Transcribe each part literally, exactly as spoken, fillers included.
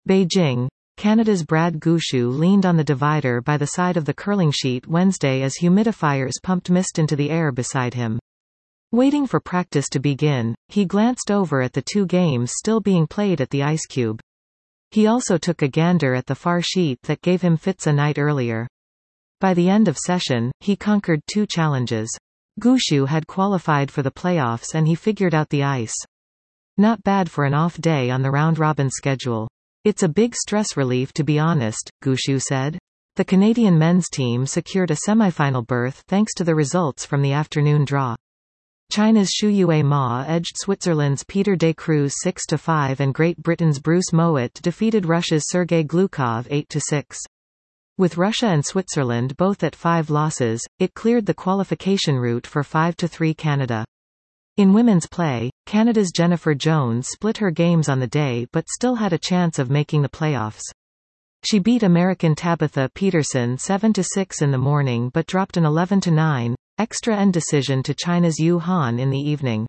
Beijing. Canada's Brad Gushue leaned on the divider by the side of the curling sheet Wednesday as humidifiers pumped mist into the air beside him. Waiting for practice to begin, he glanced over at the two games still being played at the ice cube. He also took a gander at the far sheet that gave him fits a night earlier. By the end of session, he conquered two challenges. Gushue had qualified for the playoffs and he figured out the ice. Not bad for an off day on the round-robin schedule. It's a big stress relief to be honest, Gushue said. The Canadian men's team secured a semifinal berth thanks to the results from the afternoon draw. China's Xu Yue Ma edged Switzerland's Peter de Cruz six to five and Great Britain's Bruce Mouat defeated Russia's Sergei Glukov eight to six. With Russia and Switzerland both at five losses, it cleared the qualification route for five to three Canada. In women's play, Canada's Jennifer Jones split her games on the day but still had a chance of making the playoffs. She beat American Tabitha Peterson seven to six in the morning but dropped an eleven to nine extra end decision to China's Yu Han in the evening.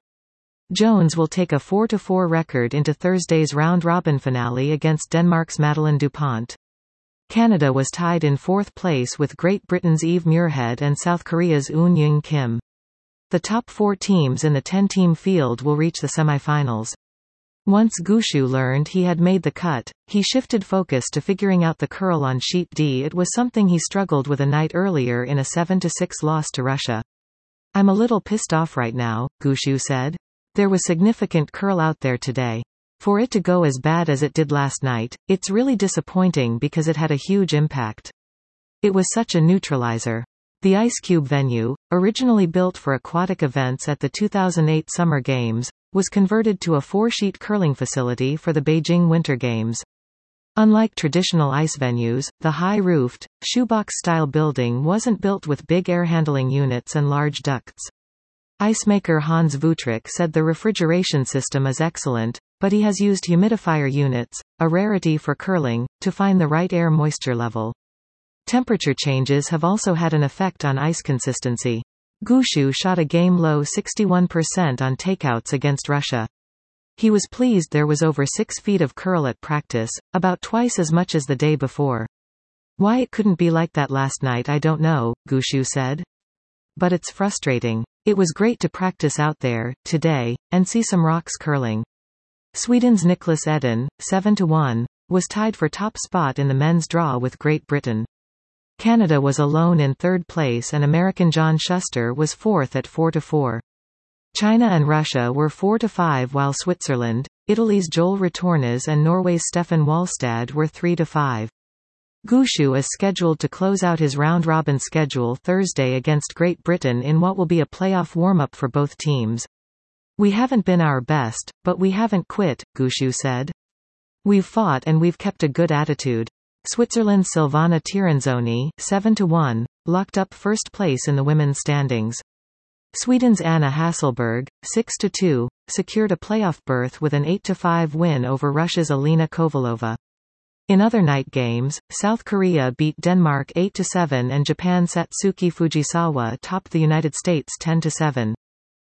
Jones will take a four to four record into Thursday's round-robin finale against Denmark's Madeleine Dupont. Canada was tied in fourth place with Great Britain's Eve Muirhead and South Korea's Eun Young Kim. The top four teams in the ten-team field will reach the semifinals. Once Gushue learned he had made the cut, he shifted focus to figuring out the curl on sheet D. It was something he struggled with a night earlier in a seven to six loss to Russia. I'm a little pissed off right now, Gushue said. There was significant curl out there today. For it to go as bad as it did last night, it's really disappointing because it had a huge impact. It was such a neutralizer. The Ice Cube venue, originally built for aquatic events at the two thousand eight Summer Games, was converted to a four-sheet curling facility for the Beijing Winter Games. Unlike traditional ice venues, the high-roofed, shoebox-style building wasn't built with big air-handling units and large ducts. Icemaker Hans Vutrick said the refrigeration system is excellent, but he has used humidifier units, a rarity for curling, to find the right air moisture level. Temperature changes have also had an effect on ice consistency. Gushue shot a game-low sixty-one percent on takeouts against Russia. He was pleased there was over six feet of curl at practice, about twice as much as the day before. Why it couldn't be like that last night I don't know, Gushue said. But it's frustrating. It was great to practice out there, today, and see some rocks curling. Sweden's Niklas Edin, seven to one, was tied for top spot in the men's draw with Great Britain. Canada was alone in third place and American John Shuster was fourth at four to four. China and Russia were four to five while Switzerland, Italy's Joel Retornas and Norway's Stefan Wallstad were three to five. Gushue is scheduled to close out his round-robin schedule Thursday against Great Britain in what will be a playoff warm-up for both teams. We haven't been our best, but we haven't quit, Gushue said. We've fought and we've kept a good attitude. Switzerland's Silvana Tiranzoni, seven to one, locked up first place in the women's standings. Sweden's Anna Hasselberg, six to two, secured a playoff berth with an eight to five win over Russia's Alina Kovalova. In other night games, South Korea beat Denmark eight to seven and Japan's Satsuki Fujisawa topped the United States ten to seven.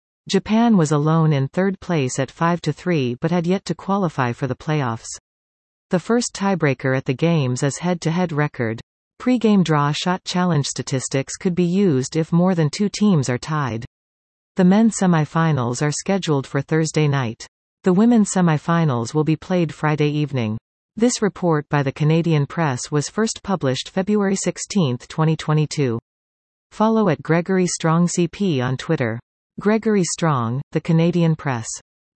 Japan was alone in third place at five to three but had yet to qualify for the playoffs. The first tiebreaker at the games is head-to-head record. Pre-game draw shot challenge statistics could be used if more than two teams are tied. The men's semifinals are scheduled for Thursday night. The women's semifinals will be played Friday evening. This report by the Canadian Press was first published February sixteenth twenty twenty-two. Follow at Gregory Strong C P on Twitter. Gregory Strong, The Canadian Press.